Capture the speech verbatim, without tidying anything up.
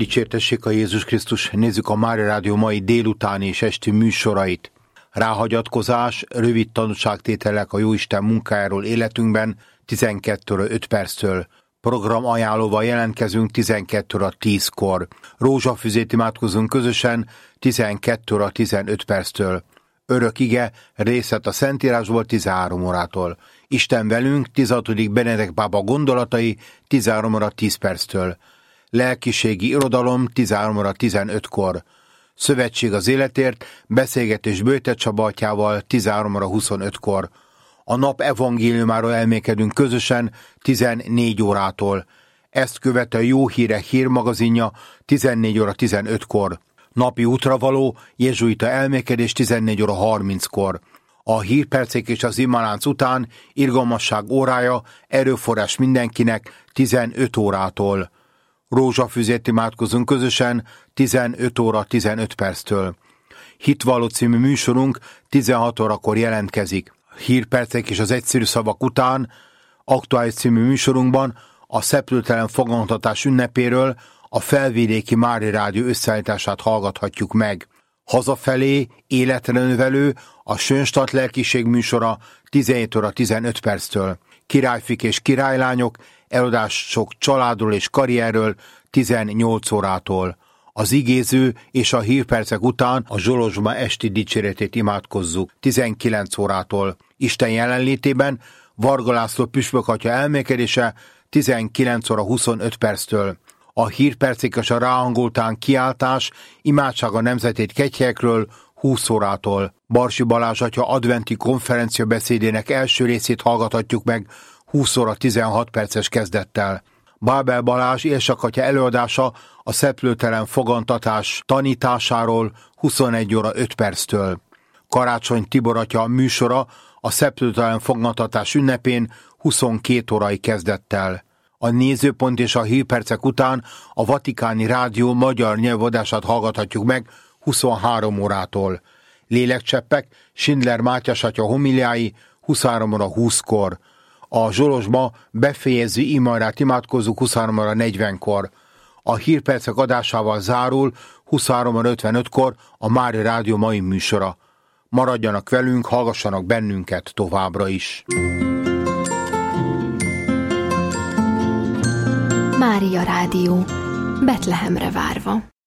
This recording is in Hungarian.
Dicsértessék a Jézus Krisztus, nézzük a Mária Rádió mai délutáni és esti műsorait. Ráhagyatkozás, rövid tanúságtételek a Jóisten munkájáról életünkben tizenkét óra öt perctől. Program ajánlóval jelentkezünk tizenkét óra tízkor. Rózsafüzét imádkozunk közösen tizenkét óra tizenöt perctől. Örök ige, részlet a Szentírásból tizenhárom órától. Isten velünk, tizenhatodik Benedek pápa gondolatai tizenhárom óra tíz perctől. Lelkiségi irodalom tizenhárom óra tizenötkor. Szövetség az életért, beszélgetés Böjte Csaba atyával tizenhárom óra huszonötkor. A nap evangéliumáról elmékedünk közösen tizennégy órától. Ezt követő a Jó Hírek hírmagazinja tizennégy óra tizenötkor. Napi útravaló jezsuita elmékedés tizennégy óra harminckor. A hírpercek és az imalánc után irgalmasság órája, erőforrás mindenkinek tizenöt órától. Rózsafüzét imádkozunk közösen tizenöt óra tizenöt perctől. Hitvalló című műsorunk tizenhat órakor jelentkezik. Hírpercek és az egyszerű szavak után aktuális című műsorunkban a szeplőtelen fogantatás ünnepéről a Felvidéki Mária Rádió összeállítását hallgathatjuk meg. Hazafelé életre növelő a Sönstadt lelkiség műsora tizenhét óra tizenöt perctől. Királyfik és királylányok, előadások családról és karrierről tizennyolc órától. Az igéző és a hírpercek után a Zsolozsma esti dicséretét imádkozzuk tizenkilenc órától. Isten jelenlétében Varga László püspök atya elmékedése tizenkilenc óra huszonöt perctől. A hírpercek és a ráhangoltán kiáltás imádság a nemzetét kegyhelyekről húsz órától. Barsi Balázs atya adventi konferencia beszédének első részét hallgathatjuk meg húsz óra tizenhat perces kezdettel. Bábel Balázs Élsak atya előadása a szeplőtelen fogantatás tanításáról huszonegy óra öt perctől. Karácsony Tibor atya műsora a szeplőtelen fogantatás ünnepén huszonkét órai kezdettel. A nézőpont és a hírpercek után a Vatikáni Rádió magyar nyelvadását hallgathatjuk meg huszonhárom órától. Lélekcseppek Schindler Mátyás atya homiliái huszonhárom óra húszkor. A Zsolozsma befejező imarát imádkozzuk huszonhárom óra negyvenkor. A hírpercek adásával zárul huszonhárom óra ötvenötkor a Mária Rádió mai műsora. Maradjanak velünk, hallgassanak bennünket továbbra is. Mária Rádió, Betlehemre várva.